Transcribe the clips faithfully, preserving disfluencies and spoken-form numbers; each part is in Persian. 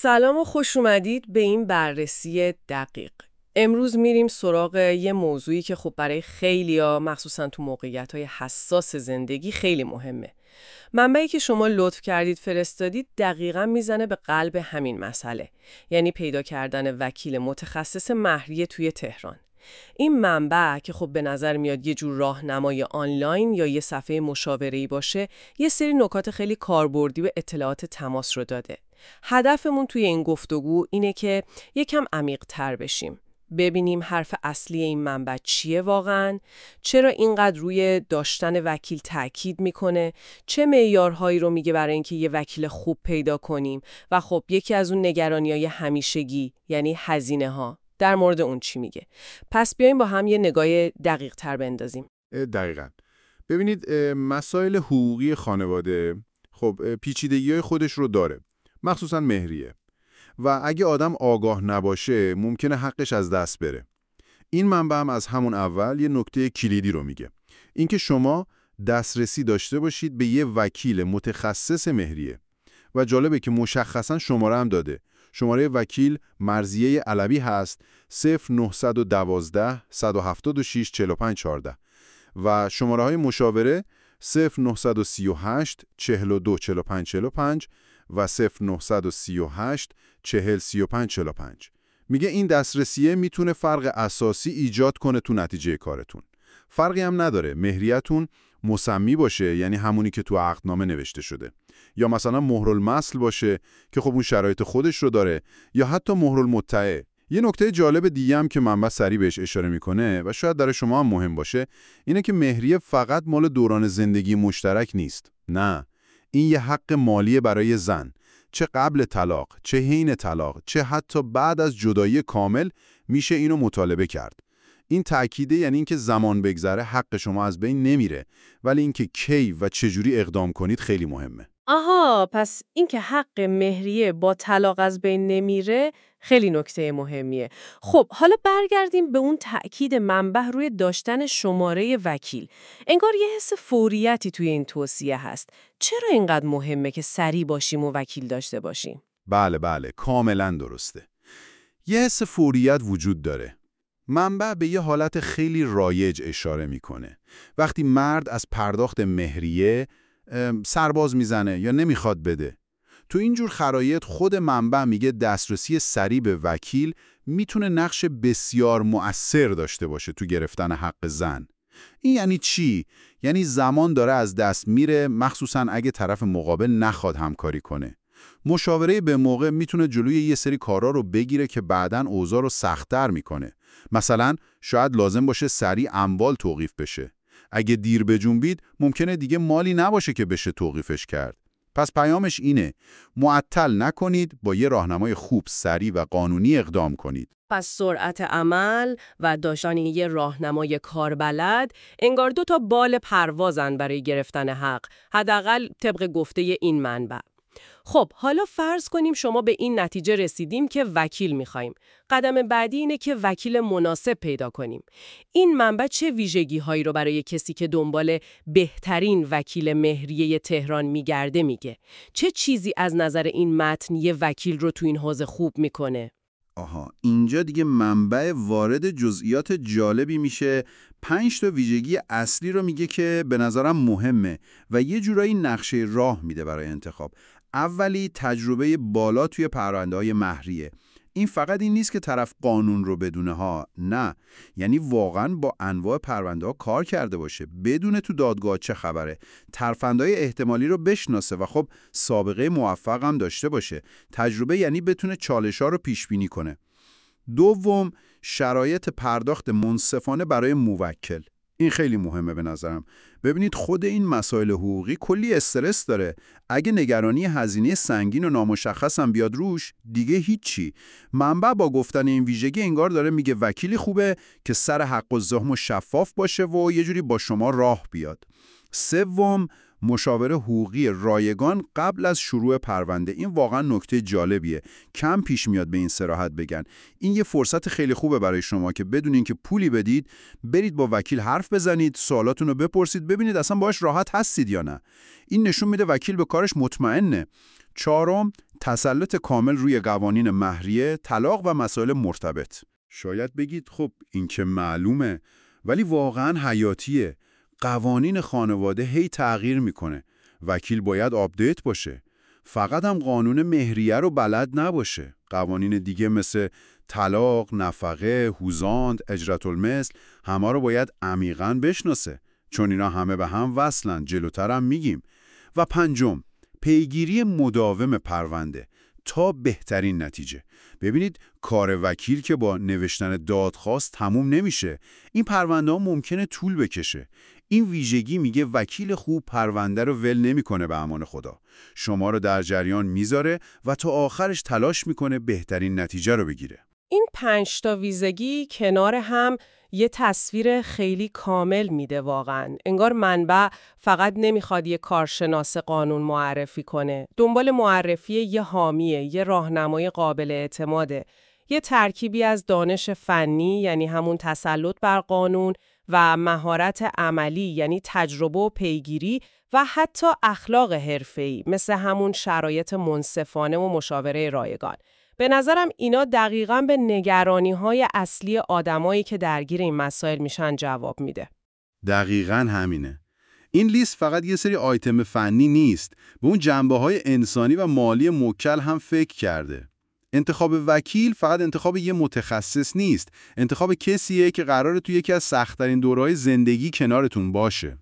سلام و خوش اومدید به این بررسی دقیق. امروز میریم سراغ یه موضوعی که خب برای خیلیا مخصوصا تو موقعیت‌های حساس زندگی خیلی مهمه. منبعی که شما لطف کردید فرستادید دقیقاً میزنه به قلب همین مسئله، یعنی پیدا کردن وکیل متخصص مهریه توی تهران. این منبع که خب به نظر میاد یه جور راهنمای آنلاین یا یه صفحه مشاوره‌ای باشه، یه سری نکات خیلی کاربردی و اطلاعات تماس رو داده. هدفمون توی این گفتگو اینه که یکم عمیق‌تر بشیم. ببینیم حرف اصلی این منبع چیه واقعاً، چرا اینقدر روی داشتن وکیل تأکید میکنه، چه معیارهایی رو میگه برای اینکه یه وکیل خوب پیدا کنیم و خب یکی از اون نگرانی‌های همیشگی یعنی هزینه ها در مورد اون چی میگه. پس بیایم با هم یه نگاه دقیق تر بندازیم. دقیقاً. ببینید مسائل حقوقی خانواده خب پیچیدگی‌های خودش رو داره، مخصوصاً مهریه. و اگه آدم آگاه نباشه ممکنه حقش از دست بره. این منبع هم از همون اول یه نکته کلیدی رو میگه. اینکه شما دسترسی داشته باشید به یه وکیل متخصص مهریه. و جالبه که مشخصاً شماره هم داده. شماره وکیل مرضیه علوی هست صفر نه یک دو صد و هفتاد و شش چهل و پنج چهارده و شماره های مشاوره صفر نه سه هشت چهل و دو چهل و پنج چهل و پنج و صفر نه سه هشت چهل سی و پنج چهل و پنج. میگه این دسترسیه میتونه فرق اساسی ایجاد کنه تو نتیجه کارتون. فرقی هم نداره مهریتون مسمی باشه، یعنی همونی که تو عقدنامه نوشته شده، یا مثلا مهرالمثل باشه که خب اون شرایط خودش رو داره، یا حتی مهرالمتعه. یه نکته جالب دیگه هم که منبع سریع بهش اشاره میکنه و شاید برای شما هم مهم باشه اینه که مهریه فقط مال دوران زندگی مشترک نیست. نه، این یه حق مالی برای زن، چه قبل طلاق، چه حین طلاق، چه حتی بعد از جدایی کامل میشه اینو مطالبه کرد. این تأکیده، یعنی اینکه زمان بگذره حق شما از بین نمیره، ولی اینکه کی و چجوری اقدام کنید خیلی مهمه. آها، پس اینکه حق مهریه با طلاق از بین نمیره خیلی نکته مهمیه. خب حالا برگردیم به اون تأکید منبع روی داشتن شماره وکیل. انگار یه حس فوریتی توی این توصیه هست. چرا اینقدر مهمه که سریع باشیم و وکیل داشته باشیم؟ بله بله، کاملا درسته. یه حس فوریت وجود داره. منبع به یه حالت خیلی رایج اشاره میکنه. وقتی مرد از پرداخت مهریه سرباز میزنه یا نمیخواد بده. تو اینجور خرایط خود منبع میگه دسترسی سریع به وکیل میتونه نقش بسیار مؤثر داشته باشه تو گرفتن حق زن. این یعنی چی؟ یعنی زمان داره از دست میره، مخصوصاً اگه طرف مقابل نخواد همکاری کنه. مشاوره به موقع میتونه جلوی یه سری کارا رو بگیره که بعداً اوضاع رو سخت‌تر میکنه. مثلا شاید لازم باشه سریع اموال توقیف بشه. اگه دیر بجنبید ممکنه دیگه مالی نباشه که بشه توقیفش کرد. پس پیامش اینه: معطل نکنید، با یه راهنمای خوب سریع و قانونی اقدام کنید. پس سرعت عمل و داشتن یه راهنمای کاربلد انگار دو تا بال پروازن برای گرفتن حق، حداقل طبق گفته این منبع. خب حالا فرض کنیم شما به این نتیجه رسیدیم که وکیل میخوایم. قدم بعدی اینه که وکیل مناسب پیدا کنیم. این منبع چه ویژگی هایی رو برای کسی که دنبال بهترین وکیل مهریه تهران میگرده میگه؟ چه چیزی از نظر این متن یه وکیل رو تو این حوزه خوب میکنه؟ آها، اینجا دیگه منبع وارد جزئیات جالبی میشه. پنج تا ویژگی اصلی رو میگه که به نظرم مهمه و یه جورایی نقشه راه میده برای انتخاب. اولی، تجربه بالا توی پرونده‌های مهریه. این فقط این نیست که طرف قانون رو بدونه ها، نه، یعنی واقعا با انواع پرونده‌ها کار کرده باشه، بدونه تو دادگاه چه خبره، ترفندهای احتمالی رو بشناسه و خب سابقه موفق هم داشته باشه. تجربه یعنی بتونه چالش‌ها رو پیش بینی کنه. دوم، شرایط پرداخت منصفانه برای موکل. این خیلی مهمه به نظرم. ببینید خود این مسائل حقوقی کلی استرس داره. اگه نگرانی هزینه سنگین و نامشخص هم بیاد روش، دیگه هیچی. منبع با گفتن این ویژگی انگار داره میگه وکیلی خوبه که سر حق و زحم و شفاف باشه و یه جوری با شما راه بیاد. سوم، مشاوره حقوقی رایگان قبل از شروع پرونده. این واقعا نکته جالبیه. کم پیش میاد به این صراحت بگن. این یه فرصت خیلی خوبه برای شما که بدون اینکه پولی بدید برید با وکیل حرف بزنید، سوالاتون رو بپرسید، ببینید اصلا باهاش راحت هستید یا نه. این نشون میده وکیل به کارش مطمئنه. چهارم، تسلط کامل روی قوانین مهریه، طلاق و مسائل مرتبط. شاید بگید خب این که معلومه، ولی واقعاً حیاتیه. قوانین خانواده هی تغییر میکنه. وکیل باید آپدیت باشه. فقط هم قانون مهریه رو بلد نباشه. قوانین دیگه مثل طلاق، نفقه، هوزاند، اجرت المثل همه رو باید عمیقاً بشناسه. چون اینا همه به هم وصلن. جلوتر هم میگیم. و پنجم، پیگیری مداوم پرونده تا بهترین نتیجه. ببینید کار وکیل که با نوشتن دادخواست تموم نمیشه. این پرونده ها ممکنه طول بکشه. این ویژگی میگه وکیل خوب پرونده رو ول نمیکنه به امان خدا. شما رو در جریان میذاره و تا آخرش تلاش میکنه بهترین نتیجه رو بگیره. این پنج تا ویژگی کنار هم یه تصویر خیلی کامل میده واقعا. انگار منبع فقط نمیخواد یه کارشناس قانون معرفی کنه. دنبال معرفی یه حامیه، یه راهنمای قابل اعتماده. یه ترکیبی از دانش فنی یعنی همون تسلط بر قانون و مهارت عملی یعنی تجربه و پیگیری و حتی اخلاق حرفه‌ای مثل همون شرایط منصفانه و مشاوره رایگان. به نظرم اینا دقیقاً به نگرانی‌های اصلی آدمایی که درگیر این مسائل میشن جواب میده. دقیقاً همینه. این لیست فقط یه سری آیتم فنی نیست، به اون جنبه‌های انسانی و مالی موکل هم فکر کرده. انتخاب وکیل فقط انتخاب یه متخصص نیست، انتخاب کسیه که قراره تو یکی از سخت‌ترین دوره‌های زندگی کنارتون باشه.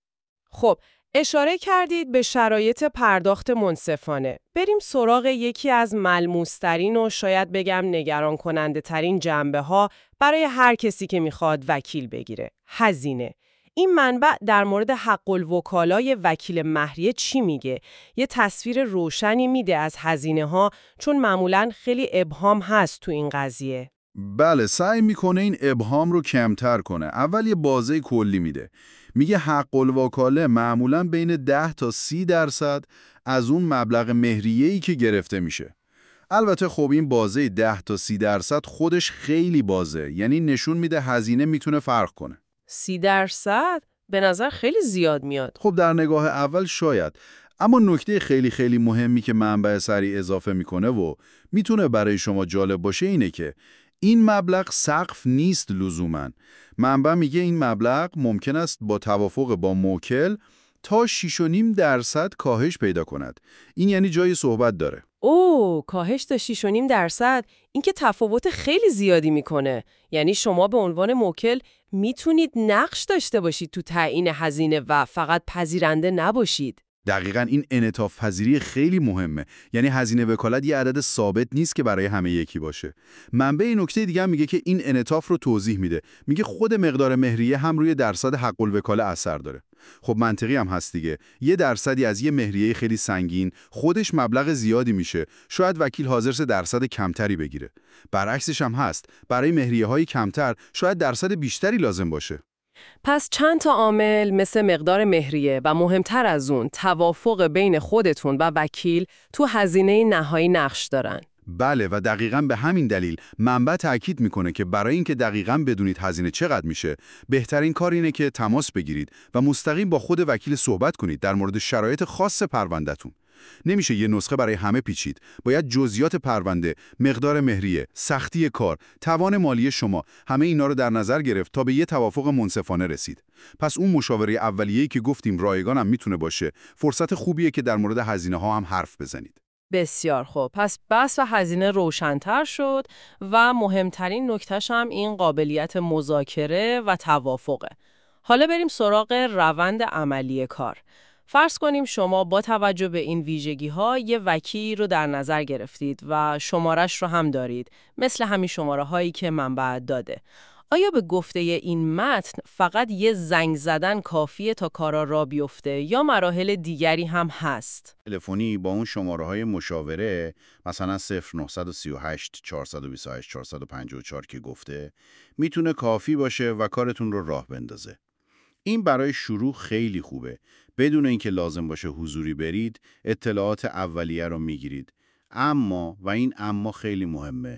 خب، اشاره کردید به شرایط پرداخت منصفانه. بریم سراغ یکی از ملموس‌ترین و شاید بگم نگران کننده ترین جنبه ها برای هر کسی که میخواد وکیل بگیره. هزینه. این منبع در مورد حق الوکالای وکیل مهریه چی میگه؟ یه تصویر روشنی میده از هزینه ها چون معمولاً خیلی ابهام هست تو این قضیه. بله، سعی میکنه این ابهام رو کمتر کنه. اول یه بازه کلی میده. میگه حق الوکاله معمولاً بین ده تا سی درصد از اون مبلغ مهریه‌ای که گرفته میشه. البته خب این بازه ده تا سی درصد خودش خیلی بازه، یعنی نشون میده هزینه میتونه فرق کنه. سی درصد؟ به نظر خیلی زیاد میاد. خب در نگاه اول شاید، اما نکته خیلی خیلی مهمی که منبع سریع اضافه میکنه و میتونه برای شما جالب باشه اینه که این مبلغ سقف نیست لزوماً. منبع میگه این مبلغ ممکن است با توافق با موکل تا شش و نیم درصد کاهش پیدا کند. این یعنی جای صحبت داره. اوه، کاهش تا شش و نیم درصد، این که تفاوت خیلی زیادی میکنه. یعنی شما به عنوان موکل میتونید نقش داشته باشید تو تعیین هزینه و فقط پذیرنده نباشید. دقیقاً این انعطاف پذیری خیلی مهمه. یعنی هزینه وکالت یه عدد ثابت نیست که برای همه یکی باشه. منبع این نکته دیگه هم میگه که این انعطاف رو توضیح میده. میگه خود مقدار مهریه هم روی درصد حق الوکاله اثر داره. خب منطقی هم هست دیگه. یه درصدی از یه مهریه خیلی سنگین خودش مبلغ زیادی میشه. شاید وکیل حاضر شه درصد کمتری بگیره. برعکسش هم هست. برای مهریه‌های کمتر شاید درصد بیشتری لازم باشه. پس چند تا عامل مثل مقدار مهریه و مهمتر از اون توافق بین خودتون و وکیل تو هزینه نهایی نقش دارن. بله و دقیقاً به همین دلیل منبع تأکید میکنه که برای اینکه دقیقاً بدونید هزینه چقدر میشه، بهترین کار اینه که تماس بگیرید و مستقیم با خود وکیل صحبت کنید در مورد شرایط خاص پرونده‌تون. نمیشه یه نسخه برای همه پیچید. باید جزئیات پرونده، مقدار مهریه، سختی کار، توان مالی شما، همه اینا رو در نظر گرفت تا به یه توافق منصفانه رسید. پس اون مشاوره اولیه‌ای که گفتیم رایگان هم میتونه باشه، فرصت خوبیه که در مورد هزینه ها هم حرف بزنید. بسیار خوب. پس بحث و هزینه روشن‌تر شد و مهمترین نکتهش هم این قابلیت مذاکره و توافقه. حالا بریم سراغ روند عملی کار. فرض کنیم شما با توجه به این ویژگی‌ها یه وکیل رو در نظر گرفتید و شمارش رو هم دارید، مثل همین شماره‌هایی که منبع داده. آیا به گفته این متن فقط یه زنگ زدن کافیه تا کارا را بیفته یا مراحل دیگری هم هست؟ تلفنی با اون شماره‌های مشاوره مثلا صفر نه سه هشت چهار دو هشت چهار پنج چهار که گفته میتونه کافی باشه و کارتون رو راه بندازه. این برای شروع خیلی خوبه. بدون اینکه لازم باشه حضوری برید، اطلاعات اولیه رو میگیرید. اما و این اما خیلی مهمه،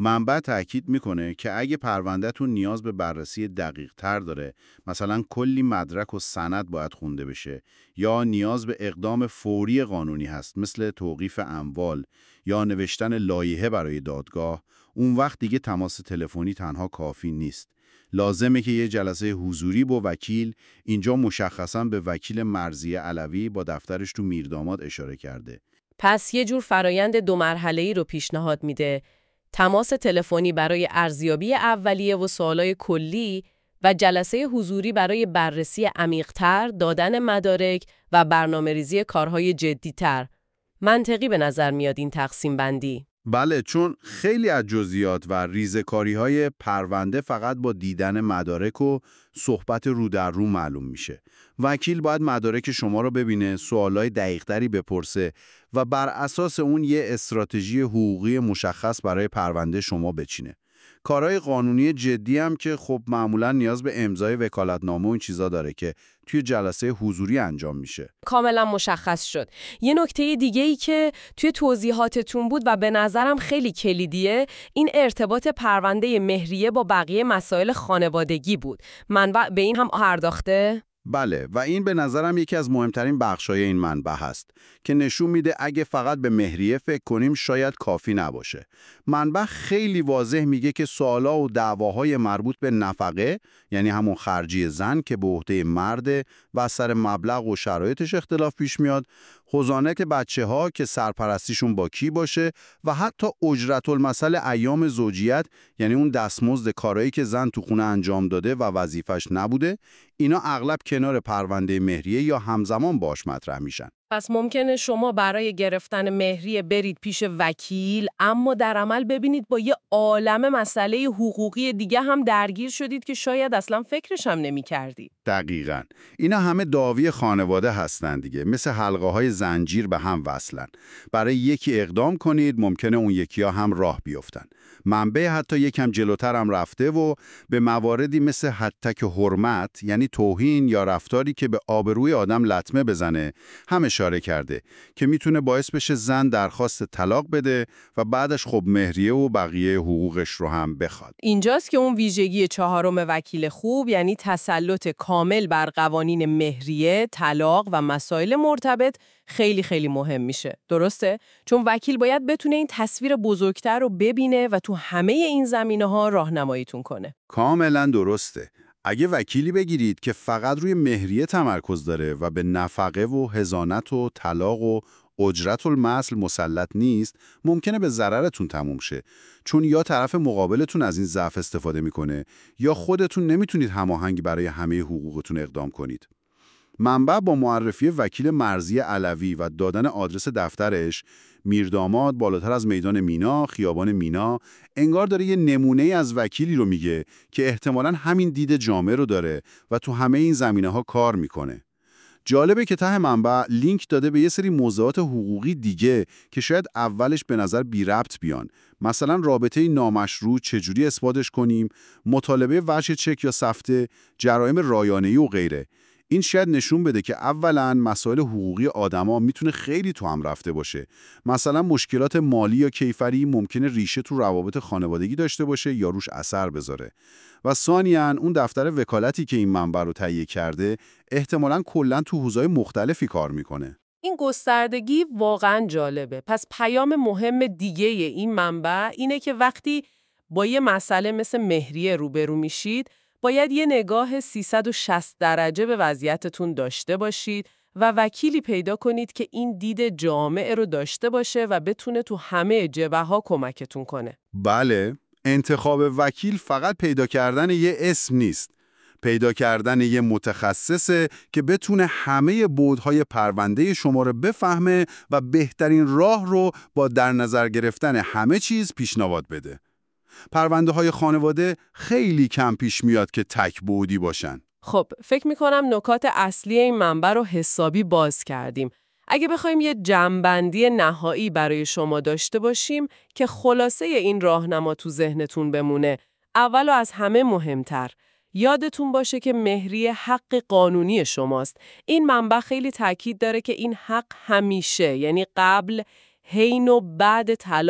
منبع تأکید میکنه که اگه پروندهتون نیاز به بررسی دقیق تر داره، مثلا کلی مدرک و سند باید خونده بشه، یا نیاز به اقدام فوری قانونی هست مثل توقیف اموال یا نوشتن لایحه برای دادگاه، اون وقت دیگه تماس تلفنی تنها کافی نیست. لازمه که یه جلسه حضوری با وکیل، اینجا مشخصاً به وکیل مرضیه علوی با دفترش تو میرداماد اشاره کرده. پس یه جور فرایند دو مرحله‌ای رو پیشنهاد میده. تماس تلفنی برای ارزیابی اولیه و سوالای کلی و جلسه حضوری برای بررسی عمیق‌تر، دادن مدارک و برنامه‌ریزی کارهای جدی‌تر. منطقی به نظر میاد این تقسیم بندی. بله، چون خیلی از جزئیات و ریزکاری‌های پرونده فقط با دیدن مدارک و صحبت رو در رو معلوم میشه. وکیل باید مدارک شما رو ببینه، سوالای دقیق‌تری بپرسه و بر اساس اون یه استراتژی حقوقی مشخص برای پرونده شما بچینه. کارهای قانونی جدی هم که خب معمولا نیاز به امضای وکالتنامه و این چیزا داره که توی جلسه حضوری انجام میشه. کاملا مشخص شد. یه نکته دیگه ای که توی توضیحاتتون بود و به نظرم خیلی کلیدیه، این ارتباط پرونده مهریه با بقیه مسائل خانوادگی بود. منبع به این هم پرداخته؟ بله، و این به نظرم یکی از مهمترین بخشای این منبع هست که نشون میده اگه فقط به مهریه فکر کنیم شاید کافی نباشه. منبع خیلی واضح میگه که سوالا و دعواهای مربوط به نفقه، یعنی همون خرجی زن که به عهده مرده و سر مبلغ و شرایطش اختلاف پیش میاد، خزانک بچه ها که سرپرستیشون با کی باشه و حتی اجرت المثل ایام زوجیت، یعنی اون دستمزد کارایی که زن تو خونه انجام داده و وظیفش نبوده، اینا اغلب کنار پرونده مهریه یا همزمان باش مطرح میشن. پس ممکنه شما برای گرفتن مهریه برید پیش وکیل، اما در عمل ببینید با یه عالمه مسئله حقوقی دیگه هم درگیر شدید که شاید اصلا فکرش هم نمی کردید. دقیقاً. اینا همه داوی خانواده هستن دیگه، مثل حلقه های زنجیر به هم وصلن. برای یکی اقدام کنید ممکنه اون یکی ها هم راه بیفتن. منبع حتی یکم جلوتر هم رفته و به مواردی مثل حتک حرمت، یعنی توهین یا رفتاری که به آبروی آدم لطمه بزنه، هم اشاره کرده که میتونه باعث بشه زن درخواست طلاق بده و بعدش خب مهریه و بقیه حقوقش رو هم بخواد. اینجاست که اون ویژگی چهارم وکیل خوب، یعنی تسلط کامل بر قوانین مهریه، طلاق و مسائل مرتبط خیلی خیلی مهم میشه. درسته؟ چون وکیل باید بتونه این تصویر بزرگتر رو ببینه و تو همه این زمینه‌ها راهنماییتون کنه. کاملا درسته. اگه وکیلی بگیرید که فقط روی مهریه تمرکز داره و به نفقه و حضانت و طلاق و اجرت المثل مسلط نیست، ممکنه به ضررتون تموم شه، چون یا طرف مقابلتون از این ضعف استفاده میکنه یا خودتون نمیتونید هماهنگ برای همه حقوقتون اقدام کنید. منبع با معرفی وکیل مرضیه علوی و دادن آدرس دفترش، میرداماد بالاتر از میدان مینا، خیابان مینا، انگار داره یه نمونه از وکیلی رو میگه که احتمالاً همین دید جامع رو داره و تو همه این زمینه‌ها کار میکنه. جالبه که ته منبع لینک داده به یه سری موضوعات حقوقی دیگه که شاید اولش به نظر بی ربط بیان. مثلا رابطه نامشروع چجوری اثباتش کنیم، مطالبه وجه چک یا سفته، جرایم رایانه‌ای و غیره. این شاید نشون بده که اولاً مسائل حقوقی آدما میتونه خیلی تو هم رفته باشه. مثلا مشکلات مالی یا کیفری ممکنه ریشه تو روابط خانوادگی داشته باشه یا روش اثر بذاره. و ثانیاً اون دفتر وکالتی که این منبع رو تهیه کرده احتمالاً کلاً تو حوزه‌های مختلفی کار میکنه. این گستردگی واقعاً جالبه. پس پیام مهم دیگه این منبع اینه که وقتی با یه مسئله مثل مهریه روبرو میشید، باید یه نگاه سیصد و شصت درجه به وضعیتتون داشته باشید و وکیلی پیدا کنید که این دید جامع رو داشته باشه و بتونه تو همه جبهه‌ها کمکتون کنه. بله، انتخاب وکیل فقط پیدا کردن یه اسم نیست. پیدا کردن یه متخصصه که بتونه همه بعدهای پرونده شما رو بفهمه و بهترین راه رو با در نظر گرفتن همه چیز پیشنهاد بده. پرونده های خانواده خیلی کم پیش میاد که تک بعدی باشن. خب، فکر میکنم نکات اصلی این منبع رو حسابی باز کردیم. اگه بخوایم یه جمع‌بندی نهایی برای شما داشته باشیم که خلاصه این راهنما تو ذهنتون بمونه، اول و از همه مهمتر، یادتون باشه که مهریه حق قانونی شماست. این منبع خیلی تاکید داره که این حق همیشه، یعنی قبل، حین و بعد طلاق،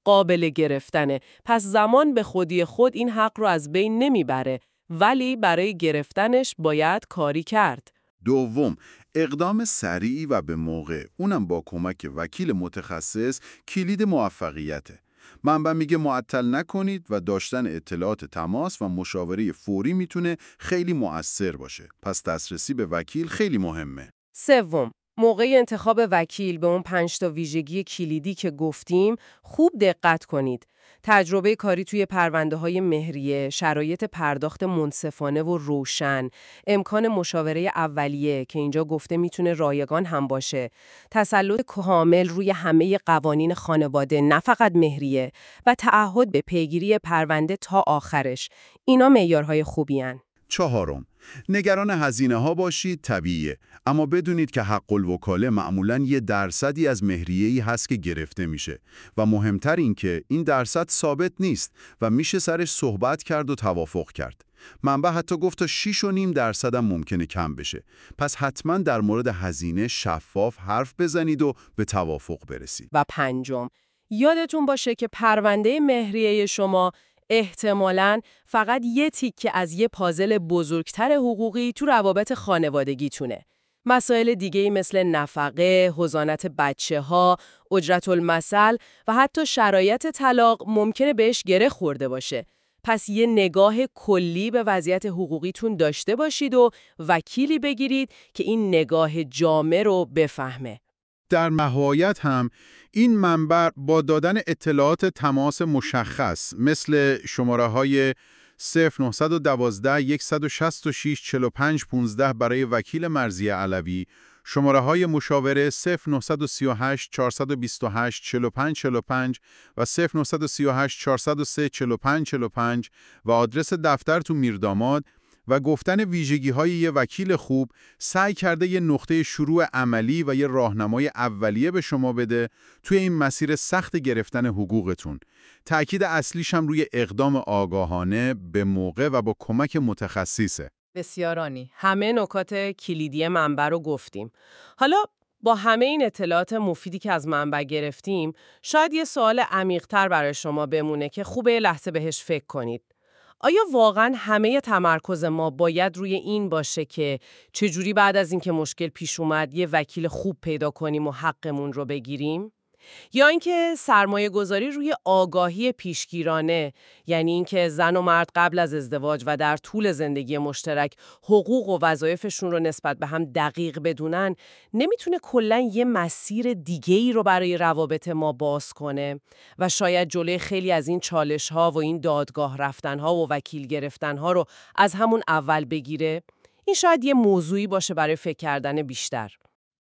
قابل گرفتنه. پس زمان به خودی خود این حق رو از بین نمیبره، ولی برای گرفتنش باید کاری کرد. دوم، اقدام سریع و به موقع، اونم با کمک وکیل متخصص، کلید موفقیته. منبع میگه معطل نکنید و داشتن اطلاعات تماس و مشاوره فوری میتونه خیلی مؤثر باشه. پس دسترسی به وکیل خیلی مهمه. سوم، موقع انتخاب وکیل به اون پنج تا ویژگی کلیدی که گفتیم خوب دقت کنید. تجربه کاری توی پرونده‌های مهریه، شرایط پرداخت منصفانه و روشن، امکان مشاوره اولیه که اینجا گفته میتونه رایگان هم باشه، تسلط کامل روی همه قوانین خانواده نه فقط مهریه و تعهد به پیگیری پرونده تا آخرش. اینا معیارهای خوبی هن. چهارم، نگران هزینه ها باشید طبیعیه، اما بدونید که حق الوکاله معمولاً یه درصدی از مهریه‌ای هست که گرفته میشه و مهمتر این که این درصد ثابت نیست و میشه سرش صحبت کرد و توافق کرد. منبع حتی گفت تا شش و نیم درصد هم ممکنه کم بشه. پس حتما در مورد هزینه شفاف حرف بزنید و به توافق برسید. و پنجم، یادتون باشه که پرونده مهریه شما احتمالاً فقط یه تیکه از یه پازل بزرگتر حقوقی تو روابط خانوادگیتونه. مسائل دیگه‌ای مثل نفقه، حضانت بچه‌ها، اجرت المثل و حتی شرایط طلاق ممکنه بهش گره خورده باشه. پس یه نگاه کلی به وضعیت حقوقیتون داشته باشید و وکیلی بگیرید که این نگاه جامع رو بفهمه. در نهایت هم این منبع با دادن اطلاعات تماس مشخص مثل شماره های صفر نه یک یک شش شش چهار پنج یک پنج برای وکیل مرضیه علوی، شماره های مشاوره صفر نه سه هشت چهار دو هشت چهار پنج چهار پنج و صفر نه سه هشت چهار صفر سه چهار پنج چهار پنج و آدرس دفتر تو میرداماد و گفتن ویژگی های یه وکیل خوب سعی کرده یه نقطه شروع عملی و یه راهنمای اولیه به شما بده توی این مسیر سخت گرفتن حقوقتون. تأکید اصلیش هم روی اقدام آگاهانه، به موقع و با کمک متخصصه. بسیارانی. همه نکات کلیدی منبع رو گفتیم. حالا با همه این اطلاعات مفیدی که از منبع گرفتیم، شاید یه سوال عمیق‌تر برای شما بمونه که خوبه یه لحظه بهش فکر کنید. آیا واقعاً همه تمرکز ما باید روی این باشه که چجوری بعد از اینکه مشکل پیش اومد یه وکیل خوب پیدا کنیم و حقمون رو بگیریم؟ یا اینکه سرمایه گذاری روی آگاهی پیشگیرانه، یعنی اینکه زن و مرد قبل از ازدواج و در طول زندگی مشترک حقوق و وظایفشون رو نسبت به هم دقیق بدونن، نمیتونه کلاً یه مسیر دیگه‌ای رو برای روابط ما باز کنه و شاید جلوی خیلی از این چالش‌ها و این دادگاه رفتن‌ها و وکیل گرفتن‌ها رو از همون اول بگیره؟ این شاید یه موضوعی باشه برای فکر کردن بیشتر.